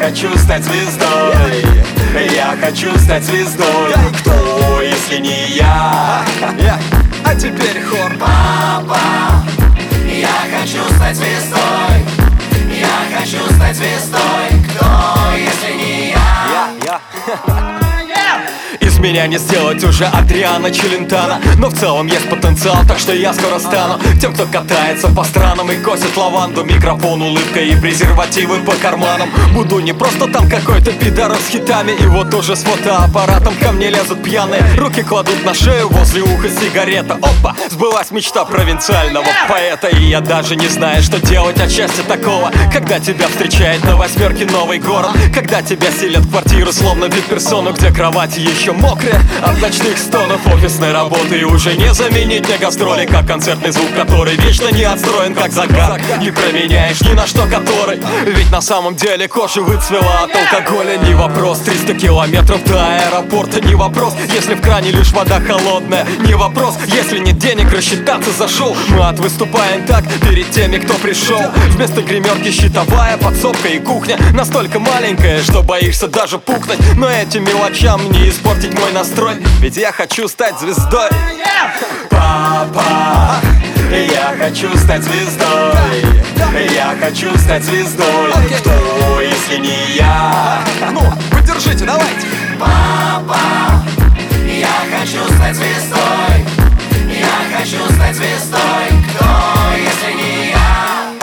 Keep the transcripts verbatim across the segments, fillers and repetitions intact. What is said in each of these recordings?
хочу стать звездой. Я хочу стать звездой. Кто, если не я? А теперь хор. Папа, я хочу стать звездой. Я хочу стать звездой. Кто, если не я? Я, Из меня не сделать уже Адриана Челентано, но в целом есть потенциал, так что я скоро стану тем, кто катается по странам и косит лаванду. Микрофон, улыбка и презервативы по карманам. Буду не просто там какой-то пидорас с хитами. И вот уже с фотоаппаратом ко мне лезут пьяные, руки кладут на шею, возле уха сигарета. Опа, сбылась мечта провинциального поэта. И я даже не знаю, что делать от счастья такого, когда тебя встречает на восьмерке новый город, когда тебя селят в квартиру, словно вип-персону, где кровати еще мокрые от ночных стонов офисной работы. И уже не заменить на гастроли, как концертный звук, который вечно не отстроен, как загар. Не променяешь ни на что который, ведь на самом деле кожа выцвела от алкоголя. Не вопрос, триста километров до аэропорта. Не вопрос, если в кране лишь вода холодная. Не вопрос, если нет денег рассчитаться зашел. Мы отвыступаем так перед теми, кто пришел. Вместо гримерки щитовая, подсобка и кухня настолько маленькая, что боишься даже пукнуть. Но этим мелочам не испортить мой настрой, ведь я хочу стать звездой. Папа, я хочу стать звездой. Я хочу стать звездой. Кто, если не я? Ну, поддержите, давайте. Папа, я хочу стать звездой. Я хочу стать звездой. Кто, если не я?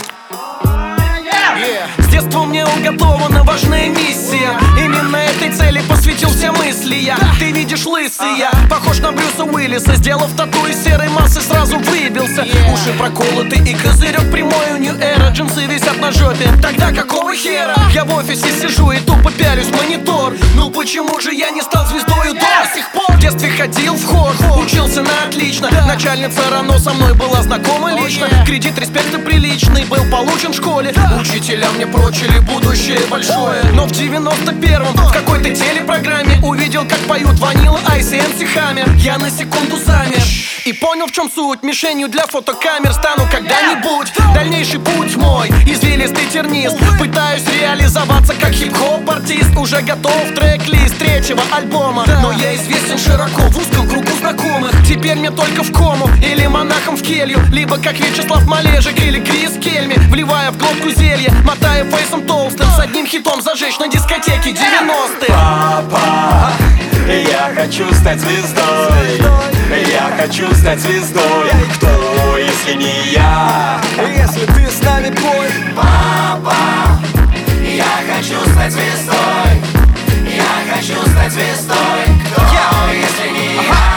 С детства мне уготована важная миссия. Именно этой цели посвятил все мысли я. Ты видишь лысый я, похож на Брюса Уиллиса. Сделав тату из серой массы, сразу выбился. Уши проколоты и козырек прямой у New Era. Джинсы висят на жопе, тогда какого хера? Я в офисе сижу и тупо пялюсь в монитор. Ну почему же я не стал звездою до сих пор? В детстве ходил в хор, учился на отлично. Начальница рано со мной была знакома лично. Кредит респекта приличный был получен в школе. Учителя мне прочили будущее большое. Но в девяносто первом в какой-то телепрограмме увидел, как поют Ванила, Айс и Эн Си Хаммер. Я на секунду замер и понял, в чем суть. Мишенью для фотокамер стану когда-нибудь. Дальнейший путь мой извилистый тернист. Пытаюсь реализоваться как хип-хоп-артист. Уже готов трек-лист третьего альбома, но я известен широко в узком кругу знакомых. Теперь мне только в кому или монахом в келью, либо как Вячеслав Малежик или Крис Кельми, вливая в глотку зелье, мотая фейсом толстым, с одним хитом зажечь на дискотеке девяностых. Папа, я хочу стать звездой. Я хочу стать звездой. Кто, если не я? Если ты с нами, пой. Папа, я хочу стать звездой. Я хочу стать звездой. Кто, если не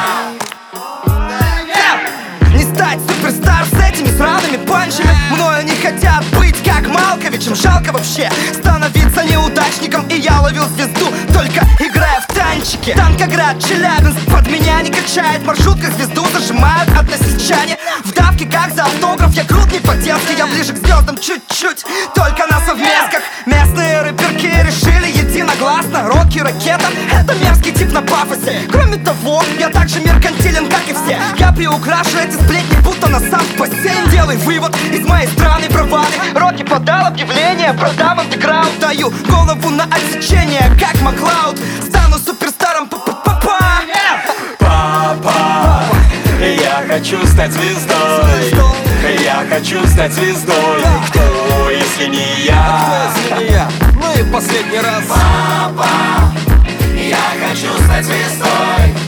я? Не стать суперстар с этими сраными панчами. Мною не хотят быть как Малковичем. Жалко вообще становиться неудачником. И я ловил звезду, только играя в танчики. Танкоград, Челябинск, под меня не качает. Маршрутка звезду зажимают односельчане. В давке как за автограф, я крут не по-детски. Я ближе к звездам чуть-чуть, только на совместках. Местные рэперки решили единогласно: рок и ракета — это мерзкий тип на пафосе. Кроме того, я так же меркантилен, как и все. Я приукрашу эти сплетни, будто на сам бассейн. Делай вывод из моей страны бравады. Рокки подал объявление, продам андеграунд. Даю голову на отсечение, как Маклауд. Стану суперстаром, па-па-па-па. Папа, я хочу стать звездой. Я хочу стать звездой. Кто, если не я? Если не я? Ну и последний раз. Папа, я хочу стать звездой.